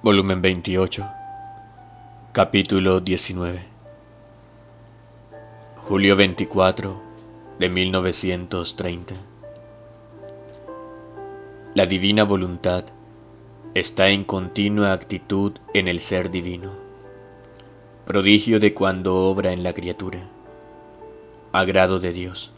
Volumen 28, capítulo 19. Julio 24 de 1930. La divina voluntad está en continua actitud en el ser divino, prodigio de cuando obra en la criatura, agrado de Dios.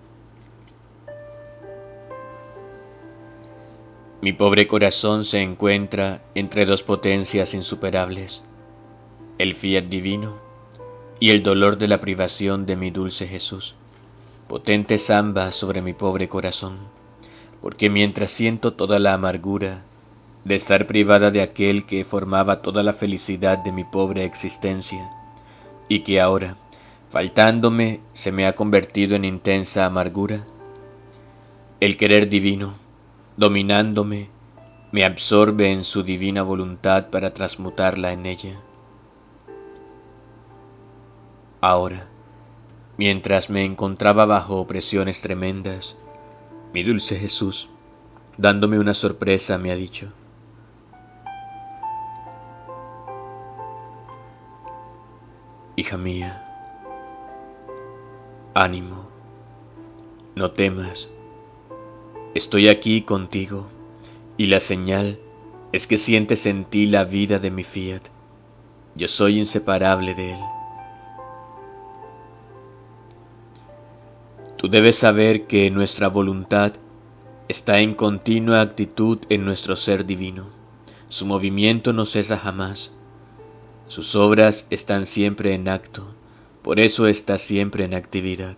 Mi pobre corazón se encuentra entre dos potencias insuperables, el fiat divino y el dolor de la privación de mi dulce Jesús, potentes ambas sobre mi pobre corazón, porque mientras siento toda la amargura de estar privada de aquel que formaba toda la felicidad de mi pobre existencia, y que ahora, faltándome, se me ha convertido en intensa amargura, el querer divino, dominándome, me absorbe en su divina voluntad para transmutarla en ella. Ahora, mientras me encontraba bajo opresiones tremendas, mi dulce Jesús, dándome una sorpresa, me ha dicho: hija mía, ánimo, no temas, estoy aquí contigo, y la señal es que sientes en ti la vida de mi fiat. Yo soy inseparable de él. Tú debes saber que nuestra voluntad está en continua actitud en nuestro ser divino. Su movimiento no cesa jamás. Sus obras están siempre en acto, por eso está siempre en actividad.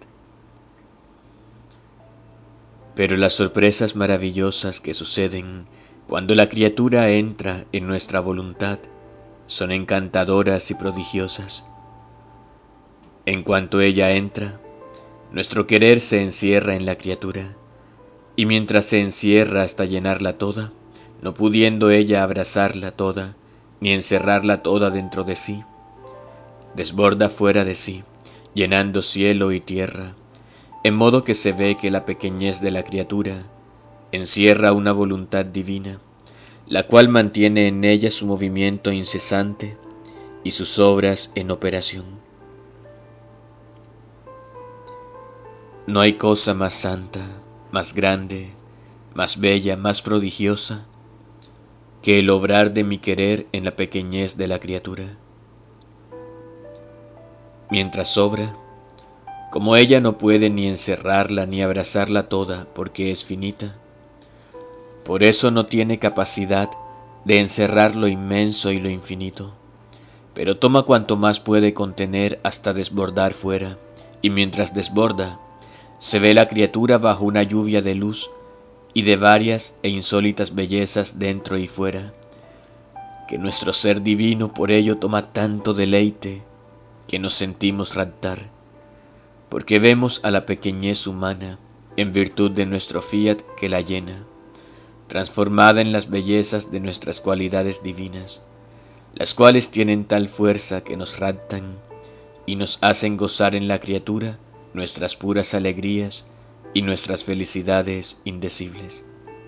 Pero las sorpresas maravillosas que suceden cuando la criatura entra en nuestra voluntad son encantadoras y prodigiosas. En cuanto ella entra, nuestro querer se encierra en la criatura, y mientras se encierra hasta llenarla toda, no pudiendo ella abrazarla toda, ni encerrarla toda dentro de sí, desborda fuera de sí, llenando cielo y tierra, en modo que se ve que la pequeñez de la criatura encierra una voluntad divina, la cual mantiene en ella su movimiento incesante y sus obras en operación. No hay cosa más santa, más grande, más bella, más prodigiosa que el obrar de mi querer en la pequeñez de la criatura. Mientras obra, como ella no puede ni encerrarla ni abrazarla toda porque es finita, por eso no tiene capacidad de encerrar lo inmenso y lo infinito, pero toma cuanto más puede contener hasta desbordar fuera, y mientras desborda, se ve la criatura bajo una lluvia de luz y de varias e insólitas bellezas dentro y fuera, que nuestro ser divino por ello toma tanto deleite que nos sentimos raptar, porque vemos a la pequeñez humana, en virtud de nuestro fiat que la llena, transformada en las bellezas de nuestras cualidades divinas, las cuales tienen tal fuerza que nos raptan y nos hacen gozar en la criatura nuestras puras alegrías y nuestras felicidades indecibles.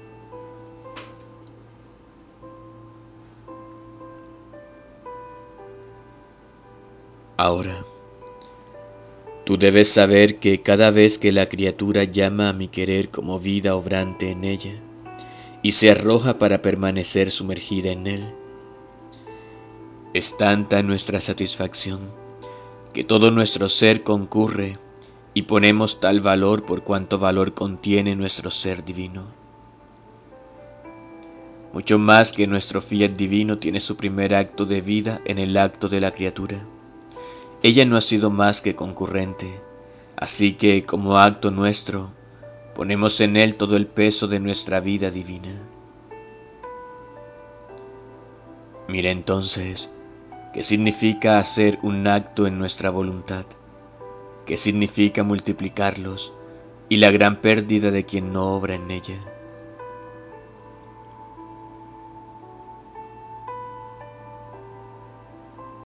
Ahora, tú debes saber que cada vez que la criatura llama a mi querer como vida obrante en ella y se arroja para permanecer sumergida en él, es tanta nuestra satisfacción que todo nuestro ser concurre y ponemos tal valor por cuanto valor contiene nuestro ser divino. Mucho más que nuestro fiat divino tiene su primer acto de vida en el acto de la criatura. Ella no ha sido más que concurrente, así que como acto nuestro, ponemos en él todo el peso de nuestra vida divina. Mira entonces, ¿qué significa hacer un acto en nuestra voluntad? ¿Qué significa multiplicarlos y la gran pérdida de quien no obra en ella?